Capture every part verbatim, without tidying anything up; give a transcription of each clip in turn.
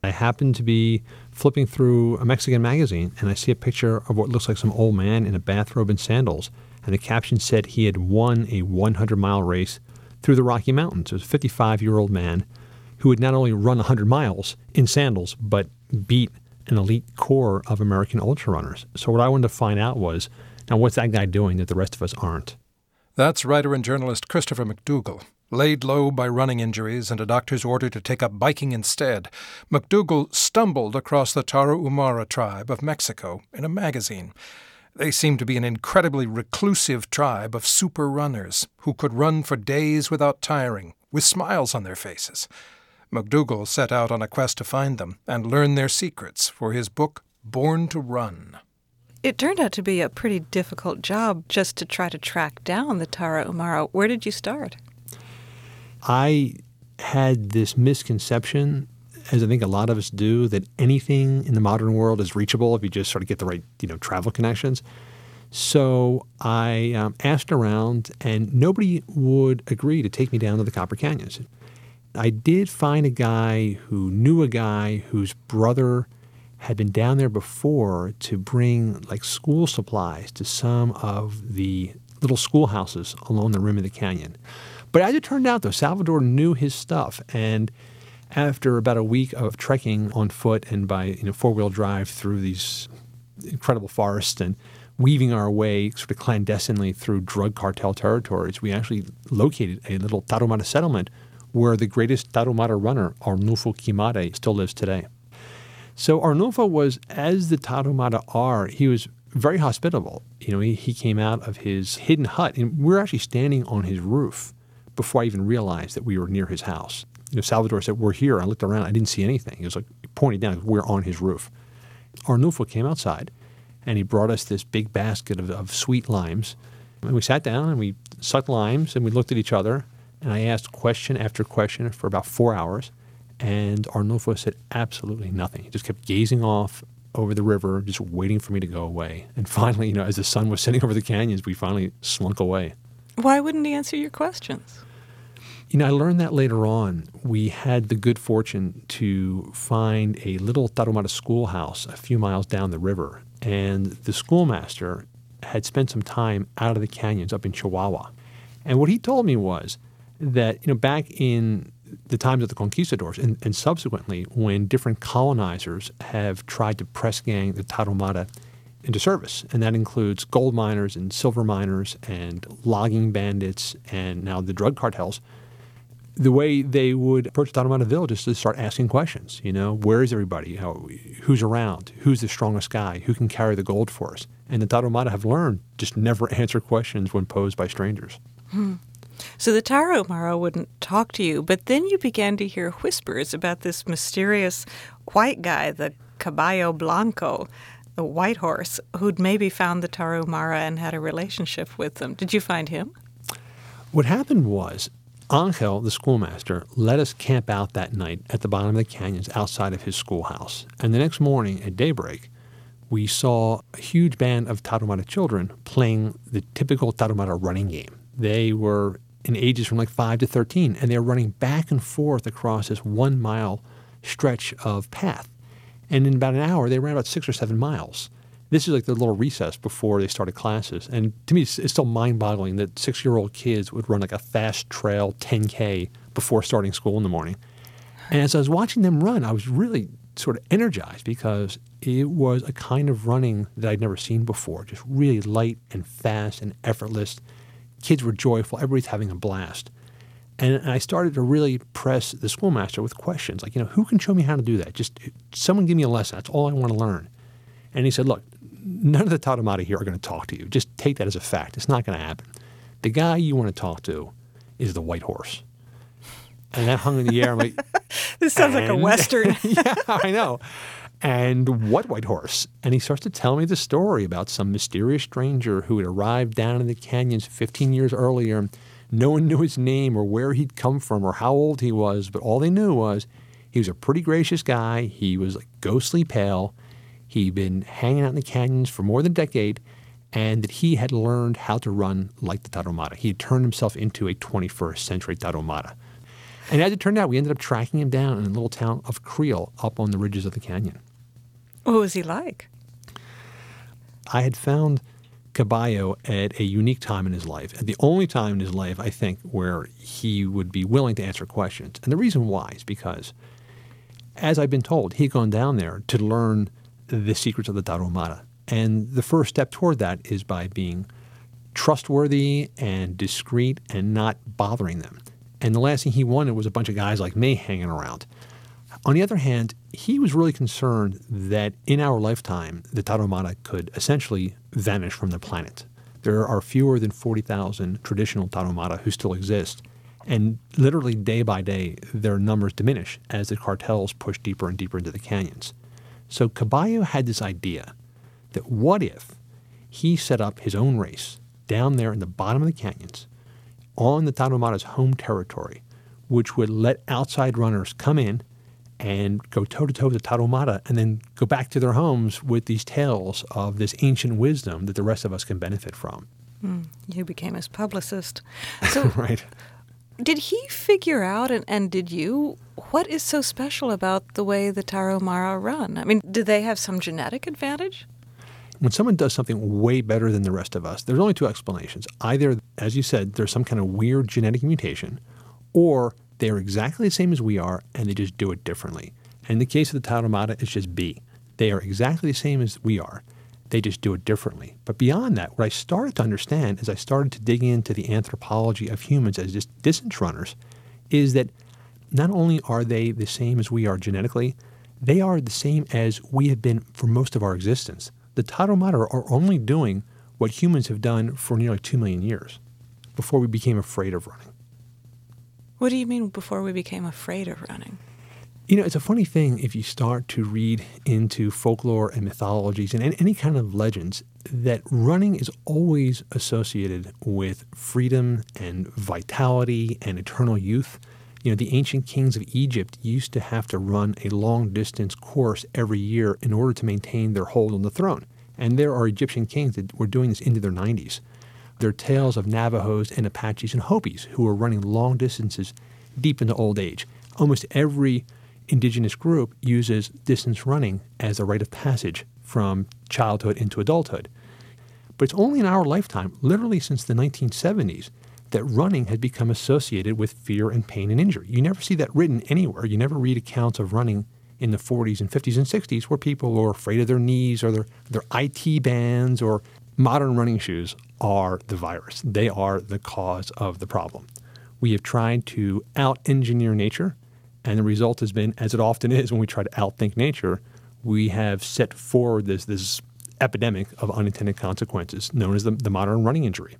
I happened to be flipping through a Mexican magazine, and I see a picture of what looks like some old man in a bathrobe and sandals, and the caption said he had won a hundred-mile race through the Rocky Mountains. It was a fifty-five-year-old man who had not only run one hundred miles in sandals, but beat an elite corps of American ultrarunners. So what I wanted to find out was, now what's that guy doing that the rest of us aren't? That's writer and journalist Christopher McDougall. Laid low by running injuries and a doctor's order to take up biking instead, McDougall stumbled across the Tarahumara tribe of Mexico in a magazine. They seemed to be an incredibly reclusive tribe of super runners who could run for days without tiring, with smiles on their faces. McDougall set out on a quest to find them and learn their secrets for his book, Born to Run. It turned out to be a pretty difficult job just to try to track down the Tarahumara. Where did you start? I had this misconception, as I think a lot of us do, that anything in the modern world is reachable if you just sort of get the right, you know, travel connections. So I um, asked around, and nobody would agree to take me down to the Copper Canyons. I did find a guy who knew a guy whose brother had been down there before to bring like school supplies to some of the little schoolhouses along the rim of the canyon. But as it turned out, though, Salvador knew his stuff, and after about a week of trekking on foot and by you know four-wheel drive through these incredible forests and weaving our way sort of clandestinely through drug cartel territories, we actually located a little Tarahumara settlement where the greatest Tarahumara runner, Arnulfo Quimade, still lives today. So Arnulfo was, as the Tarahumara are, he was very hospitable. You know, he, he came out of his hidden hut, and we were actually standing on his roof before I even realized that we were near his house. You know, Salvador said, "We're here." I looked around. I didn't see anything. He was like pointing down. We're on his roof. Arnulfo came outside, and he brought us this big basket of, of sweet limes. And we sat down, and we sucked limes, and we looked at each other. And I asked question after question for about four hours. And Arnulfo said absolutely nothing. He just kept gazing off over the river, just waiting for me to go away. And finally, you know, as the sun was setting over the canyons, we finally slunk away. Why wouldn't he answer your questions? You know, I learned that later on. We had the good fortune to find a little Tarahumara schoolhouse a few miles down the river. And the schoolmaster had spent some time out of the canyons up in Chihuahua. And what he told me was that, you know, back in the times of the conquistadors and, and subsequently when different colonizers have tried to press gang the Tarahumara into service, and that includes gold miners and silver miners and logging bandits and now the drug cartels, the way they would approach Tarahumara village is to start asking questions. You know, where is everybody? How, who's around? Who's the strongest guy? Who can carry the gold for us? And the Tarahumara have learned just never answer questions when posed by strangers. Hmm. So the Tarahumara wouldn't talk to you, but then you began to hear whispers about this mysterious white guy, the Caballo Blanco, the white horse, who'd maybe found the Tarahumara and had a relationship with them. Did you find him? What happened was Angel, the schoolmaster, let us camp out that night at the bottom of the canyons outside of his schoolhouse. And the next morning at daybreak, we saw a huge band of Tarahumara children playing the typical Tarahumara running game. They were in ages from like five to thirteen, and they were running back and forth across this one-mile stretch of path. And in about an hour, they ran about six or seven miles. This is like the little recess before they started classes. And to me, it's, it's still mind-boggling that six-year-old kids would run like a fast trail ten K before starting school in the morning. And as I was watching them run, I was really sort of energized because it was a kind of running that I'd never seen before, just really light and fast and effortless. Kids were joyful. Everybody's having a blast. And I started to really press the schoolmaster with questions like, you know, who can show me how to do that? Just someone give me a lesson. That's all I want to learn. And he said, look, none of the Tarahumara here are going to talk to you. Just take that as a fact. It's not going to happen. The guy you want to talk to is the white horse. And that hung in the air. I'm like, this sounds and, like a Western. Yeah, I know. And what white horse? And he starts to tell me the story about some mysterious stranger who had arrived down in the canyons fifteen years earlier. No one knew his name or where he'd come from or how old he was, but all they knew was he was a pretty gracious guy. He was like ghostly pale. He'd been hanging out in the canyons for more than a decade, and that he had learned how to run like the Tarahumara. He had turned himself into a twenty-first century Tarahumara. And as it turned out, we ended up tracking him down in a little town of Creel up on the ridges of the canyon. What was he like? I had found Caballo at a unique time in his life, at the only time in his life, I think, where he would be willing to answer questions. And the reason why is because, as I've been told, he had gone down there to learn the secrets of the Tarahumara. And the first step toward that is by being trustworthy and discreet and not bothering them. And the last thing he wanted was a bunch of guys like me hanging around. On the other hand, he was really concerned that in our lifetime, the Tarahumara could essentially vanish from the planet. There are fewer than forty thousand traditional Tarahumara who still exist. And literally day by day, their numbers diminish as the cartels push deeper and deeper into the canyons. So Caballo had this idea that what if he set up his own race down there in the bottom of the canyons on the Tarahumara's home territory, which would let outside runners come in and go toe-to-toe with the Tarahumara and then go back to their homes with these tales of this ancient wisdom that the rest of us can benefit from. Mm, you became his publicist. So Right. Did he figure out, and, and did you, what is so special about the way the Tarahumara run? I mean, do they have some genetic advantage? When someone does something way better than the rest of us, there's only two explanations. Either, as you said, there's some kind of weird genetic mutation, or they're exactly the same as we are, and they just do it differently. And in the case of the Tarahumara, it's just B. They are exactly the same as we are. They just do it differently. But beyond that, what I started to understand as I started to dig into the anthropology of humans as just distance runners is that not only are they the same as we are genetically, they are the same as we have been for most of our existence. The Tarahumara are only doing what humans have done for nearly two million years before we became afraid of running. What do you mean before we became afraid of running? You know, it's a funny thing if you start to read into folklore and mythologies and any kind of legends that running is always associated with freedom and vitality and eternal youth. You know, the ancient kings of Egypt used to have to run a long-distance course every year in order to maintain their hold on the throne. And there are Egyptian kings that were doing this into their nineties. There are tales of Navajos and Apaches and Hopis who are running long distances deep into old age. Almost every indigenous group uses distance running as a rite of passage from childhood into adulthood. But it's only in our lifetime, literally since the nineteen seventies, that running has become associated with fear and pain and injury. You never see that written anywhere. You never read accounts of running in the forties and fifties and sixties where people are afraid of their knees or their, their I T bands or modern running shoes are the virus. They are the cause of the problem. We have tried to out-engineer nature, and the result has been, as it often is when we try to outthink nature, we have set forward this, this epidemic of unintended consequences known as the, the modern running injury.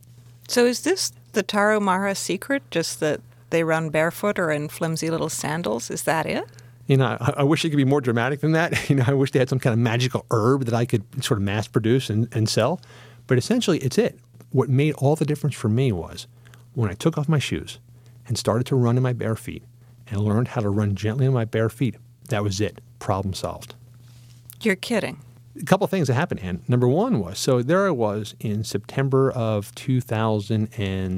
So is this the Tarahumara secret, just that they run barefoot or in flimsy little sandals? Is that it? You know, I, I wish it could be more dramatic than that. You know, I wish they had some kind of magical herb that I could sort of mass produce and, and sell. But essentially, it's it. What made all the difference for me was when I took off my shoes and started to run in my bare feet and learned how to run gently on my bare feet, that was it. Problem solved. You're kidding. A couple of things that happened, Ann. Number one was, so there I was in September of two thousand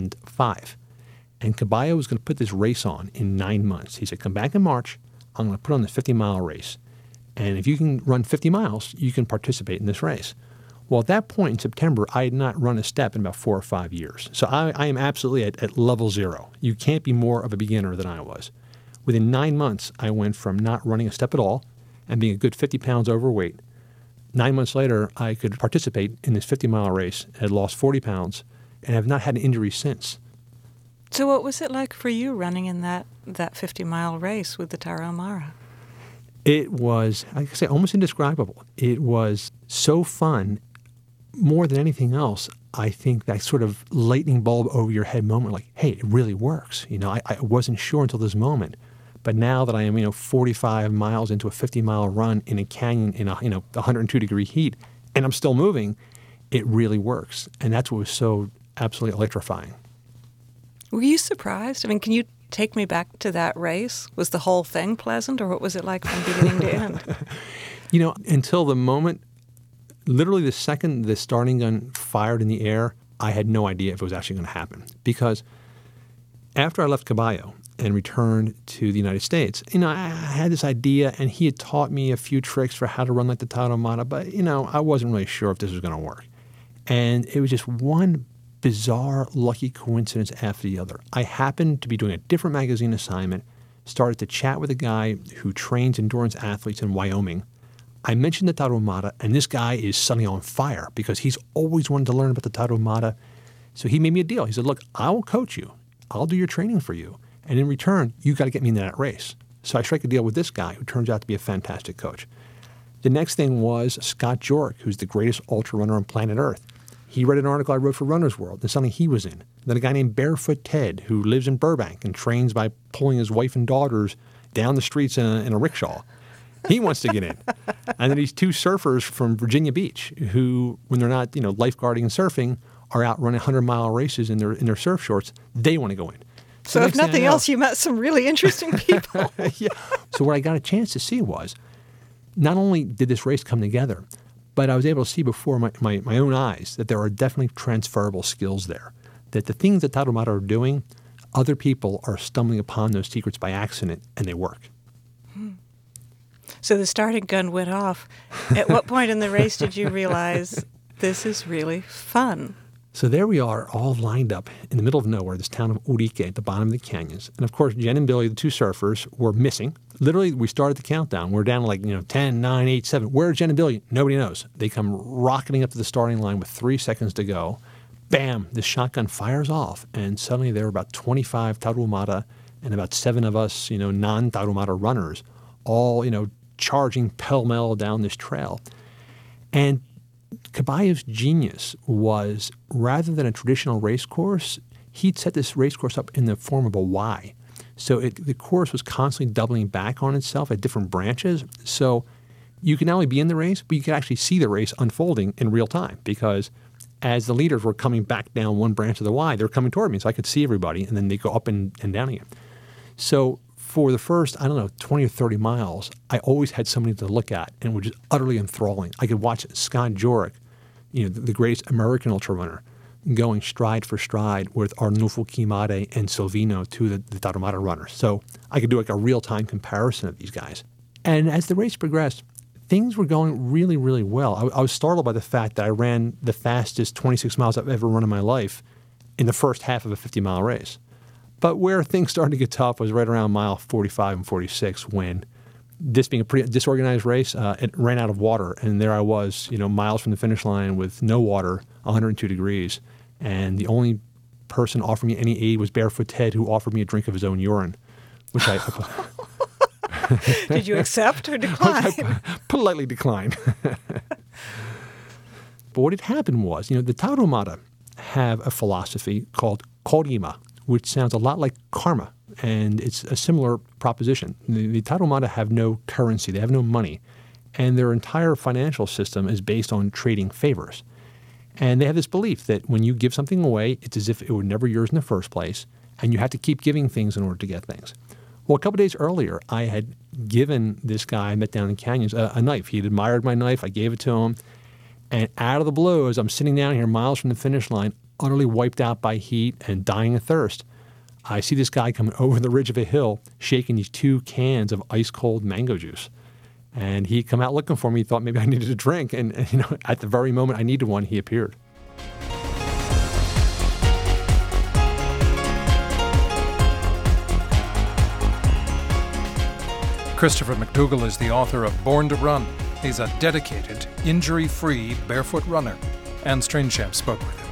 five, and Caballo was going to put this race on in nine months. He said, come back in March, I'm going to put on the fifty-mile race. And if you can run fifty miles, you can participate in this race. Well, at that point in September, I had not run a step in about four or five years. So I, I am absolutely at, at level zero. You can't be more of a beginner than I was. Within nine months, I went from not running a step at all and being a good fifty pounds overweight. Nine months later, I could participate in this fifty-mile race, had lost forty pounds, and have not had an injury since. So what was it like for you running in that, that fifty-mile race with the Tarahumara? It was, I could say, almost indescribable. It was so fun. More than anything else, I think that sort of lightning bulb over your head moment, like, hey, it really works. You know, I, I wasn't sure until this moment. But now that I am, you know, forty-five miles into a fifty-mile run in a canyon in a, you know, one hundred two degree heat, and I'm still moving, it really works. And that's what was so absolutely electrifying. Were you surprised? I mean, can you take me back to that race? Was the whole thing pleasant, or what was it like from beginning to end? You know, until the moment, literally the second the starting gun fired in the air, I had no idea if it was actually going to happen. Because after I left Caballo, and returned to the United States, you know, I had this idea, and he had taught me a few tricks for how to run like the Tarahumara, but, you know, I wasn't really sure if this was going to work. And it was just one bizarre, lucky coincidence after the other. I happened to be doing a different magazine assignment, started to chat with a guy who trains endurance athletes in Wyoming. I mentioned the Tarahumara, and this guy is suddenly on fire because he's always wanted to learn about the Tarahumara. So he made me a deal. He said, look, I will coach you. I'll do your training for you. And in return, you got to get me into that race. So I strike a deal with this guy who turns out to be a fantastic coach. The next thing was Scott Jurek, who's the greatest ultra runner on planet Earth. He read an article I wrote for Runner's World, and something he was in. Then a guy named Barefoot Ted, who lives in Burbank and trains by pulling his wife and daughters down the streets in a, in a rickshaw. He wants to get in. And then these two surfers from Virginia Beach who, when they're not, you know, lifeguarding and surfing, are out running hundred-mile races in their in their surf shorts. They want to go in. So, so if nothing know, else, you met some really interesting people. Yeah. So what I got a chance to see was, not only did this race come together, but I was able to see before my, my, my own eyes that there are definitely transferable skills there. That the things that Tarahumara are doing, other people are stumbling upon those secrets by accident, and they work. Hmm. So the starting gun went off. At what point in the race did you realize this is really fun? So there we are, all lined up in the middle of nowhere, this town of Urique at the bottom of the canyons. And of course, Jen and Billy, the two surfers, were missing. Literally, we started the countdown. We're down to like, you know, ten, nine, eight, seven. Where are Jen and Billy? Nobody knows. They come rocketing up to the starting line with three seconds to go. Bam, the shotgun fires off. And suddenly there were about twenty-five Tarahumara and about seven of us, you know, non-Tarahumara runners, all, you know, charging pell-mell down this trail. And Caballo's genius was, rather than a traditional race course, he'd set this race course up in the form of a Y. So it, the course was constantly doubling back on itself at different branches. So you could not only be in the race, but you could actually see the race unfolding in real time, because as the leaders were coming back down one branch of the Y, they were coming toward me, so I could see everybody, and then they go up and, and down again. So for the first, I don't know, twenty or thirty miles, I always had somebody to look at, and it was just utterly enthralling. I could watch Scott Jurek, you know, the, the greatest American ultra runner, going stride for stride with Arnulfo Guimaraes and Silvino, two of the, the Tarahumara runners. So I could do like a real-time comparison of these guys. And as the race progressed, things were going really, really well. I, I was startled by the fact that I ran the fastest twenty-six miles I've ever run in my life in the first half of a fifty-mile race. But where things started to get tough was right around mile forty-five and forty-six, when, this being a pretty disorganized race, uh, it ran out of water. And there I was, you know, miles from the finish line with no water, one hundred two degrees. And the only person offering me any aid was Barefoot Ted, who offered me a drink of his own urine, which I... Did you accept or decline? I politely declined. But what had happened was, you know, the Tarahumara have a philosophy called Korima, which sounds a lot like karma, and it's a similar proposition. The, the Tarahumara have no currency, they have no money, and their entire financial system is based on trading favors. And they have this belief that when you give something away, it's as if it were never yours in the first place, and you have to keep giving things in order to get things. Well, a couple days earlier, I had given this guy I met down in Canyons a, a knife. He had admired my knife. I gave it to him. And out of the blue, as I'm sitting down here miles from the finish line, utterly wiped out by heat and dying of thirst, I see this guy coming over the ridge of a hill shaking these two cans of ice-cold mango juice. And he come out looking for me. He thought maybe I needed a drink. And, and you know, at the very moment I needed one, he appeared. Christopher McDougall is the author of Born to Run. He's a dedicated, injury-free barefoot runner. Anne Strainchamp spoke with him.